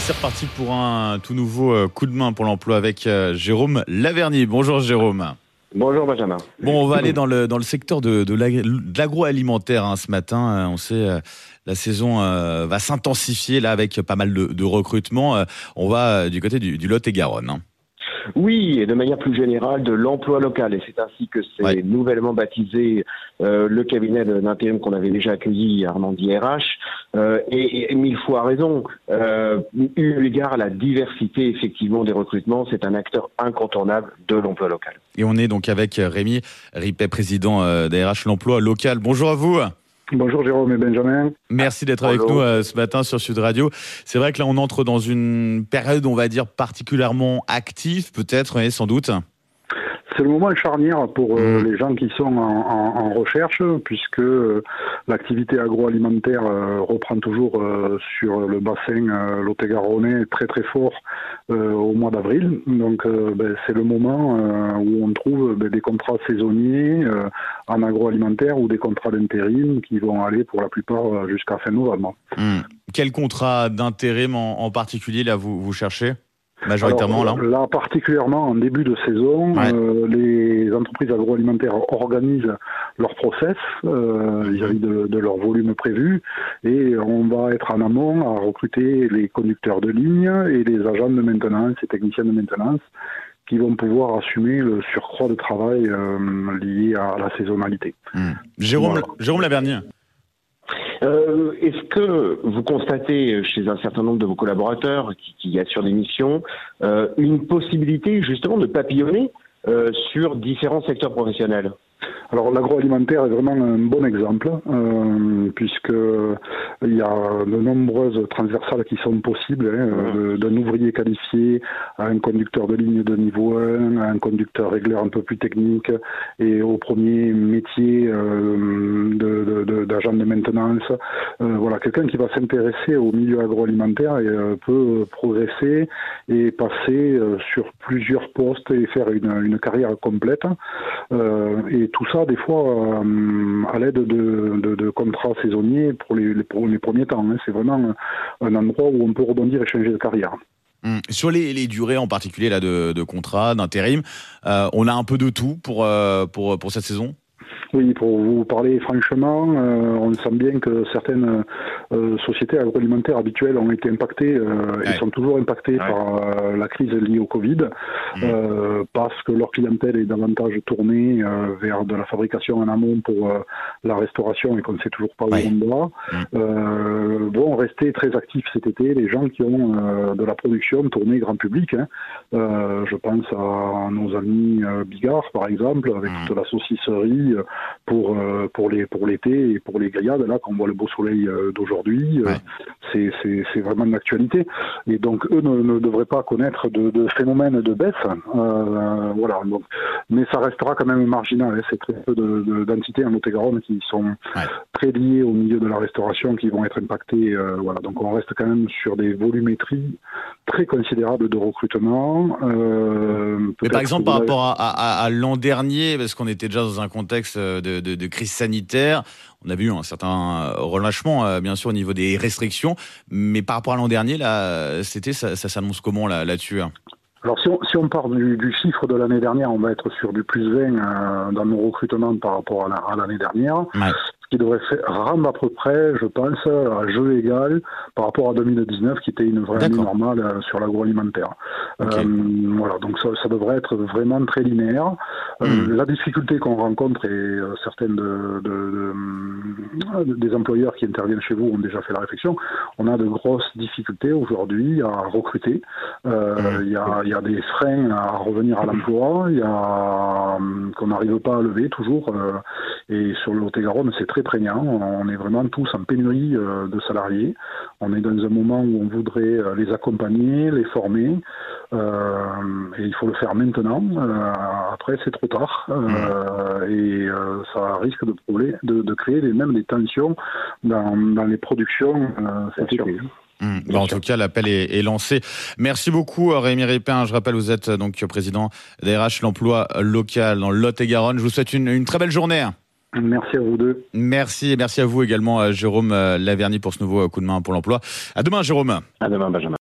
c'est reparti pour un tout nouveau coup de main pour l'emploi avec Jérôme Laverny. Bonjour Jérôme. Bonjour Benjamin. Bon, on va aller dans le secteur de l'agroalimentaire ce matin. On sait la saison va s'intensifier là avec pas mal de recrutements. On va du côté du Lot-et-Garonne. Oui, et de manière plus générale de l'emploi local. Et c'est ainsi que c'est nouvellement baptisé le cabinet d'intérim qu'on avait déjà accueilli, Armandie RH. Et mille fois raison, eu égard à la diversité effectivement des recrutements, c'est un acteur incontournable de l'emploi local. Et on est donc avec Rémi Ripet, président d'ARH L'Emploi Local. Bonjour à vous. Bonjour Jérôme et Benjamin. Merci d'être avec nous ce matin sur Sud Radio. C'est vrai que là on entre dans une période, on va dire, particulièrement active, peut-être, sans doute. C'est le moment charnière pour les gens qui sont en recherche, puisque l'activité agroalimentaire reprend toujours sur le bassin lot-et-garonnais très très fort au mois d'avril. Donc c'est le moment où on trouve des contrats saisonniers en agroalimentaire ou des contrats d'intérim qui vont aller pour la plupart jusqu'à fin novembre. Quel contrat d'intérim en particulier là vous cherchez ? Majoritairement. Alors, là, particulièrement en début de saison, les entreprises agroalimentaires organisent leur process vis-à-vis de leur volume prévu, et on va être en amont à recruter les conducteurs de ligne et les agents de maintenance et techniciens de maintenance qui vont pouvoir assumer le surcroît de travail lié à la saisonnalité. Jérôme Laverny. Est-ce que vous constatez chez un certain nombre de vos collaborateurs qui assurent des missions une possibilité justement de papillonner sur différents secteurs professionnels ? Alors l'agroalimentaire est vraiment un bon exemple, puisque il y a de nombreuses transversales qui sont possibles, d'un ouvrier qualifié à un conducteur de ligne de niveau 1, à un conducteur régleur un peu plus technique, et au premier métier d'agent de maintenance. Voilà, quelqu'un qui va s'intéresser au milieu agroalimentaire peut progresser et passer sur plusieurs postes et faire une carrière complète. Et tout ça, des fois, à l'aide de contrats saisonniers pour les premiers temps. C'est vraiment un endroit où on peut rebondir et changer de carrière. Sur les durées en particulier là, de contrats, d'intérim, on a un peu de tout pour cette saison ? Oui, pour vous parler franchement, on sent bien que certaines sociétés agroalimentaires habituelles ont été impactées et sont toujours impactées par la crise liée au Covid, parce que leur clientèle est davantage tournée vers de la fabrication en amont pour la restauration et qu'on ne sait toujours pas où on va. Vont rester très actifs cet été les gens qui ont de la production tournée grand public. Je pense à nos amis Bigard par exemple, avec toute la saucisserie pour l'été et pour les grillades, là, quand on voit le beau soleil d'aujourd'hui, c'est vraiment de l'actualité. Et donc, eux ne devraient pas connaître de phénomène de baisse. Voilà. Donc, mais ça restera quand même marginal. C'est très peu d'entités en Lot-et-Garonne qui sont très liées au milieu de la restauration qui vont être impactées. Voilà. Donc, on reste quand même sur des volumétries très considérables de recrutement. Mais par exemple, par rapport à l'an dernier, parce qu'on était déjà dans un contexte de crise sanitaire, on a vu un certain relâchement, bien sûr, au niveau des restrictions. Mais par rapport à l'an dernier, là, ça s'annonce comment là-dessus ? Alors si on part du chiffre de l'année dernière, on va être sur du plus 20 dans nos recrutements par rapport à l'année dernière. Ce qui devrait rendre à peu près, je pense, à jeu égal par rapport à 2019, qui était une vraie année normale sur l'agroalimentaire. Voilà, donc ça devrait être vraiment très linéaire. La difficulté qu'on rencontre, et certaines des employeurs qui interviennent chez vous ont déjà fait la réflexion, on a de grosses difficultés aujourd'hui à recruter. Il y a des freins à revenir à l'emploi, il y a qu'on n'arrive pas à lever toujours, et sur le Lot-et-Garonne c'est très prégnant. On est vraiment tous en pénurie de salariés. On est dans un moment où on voudrait les accompagner, les former, et il faut le faire maintenant. Après c'est trop tard, et ça risque de créer même des tensions dans les productions cet été. En tout cas, l'appel est lancé. Merci beaucoup, Rémi Ripet. Je rappelle, vous êtes donc président d'ARH L'Emploi Local dans le Lot-et-Garonne. Je vous souhaite une très belle journée. Merci à vous deux. Merci, et merci à vous également, Jérôme Laverny, pour ce nouveau coup de main pour l'emploi. À demain, Jérôme. À demain, Benjamin.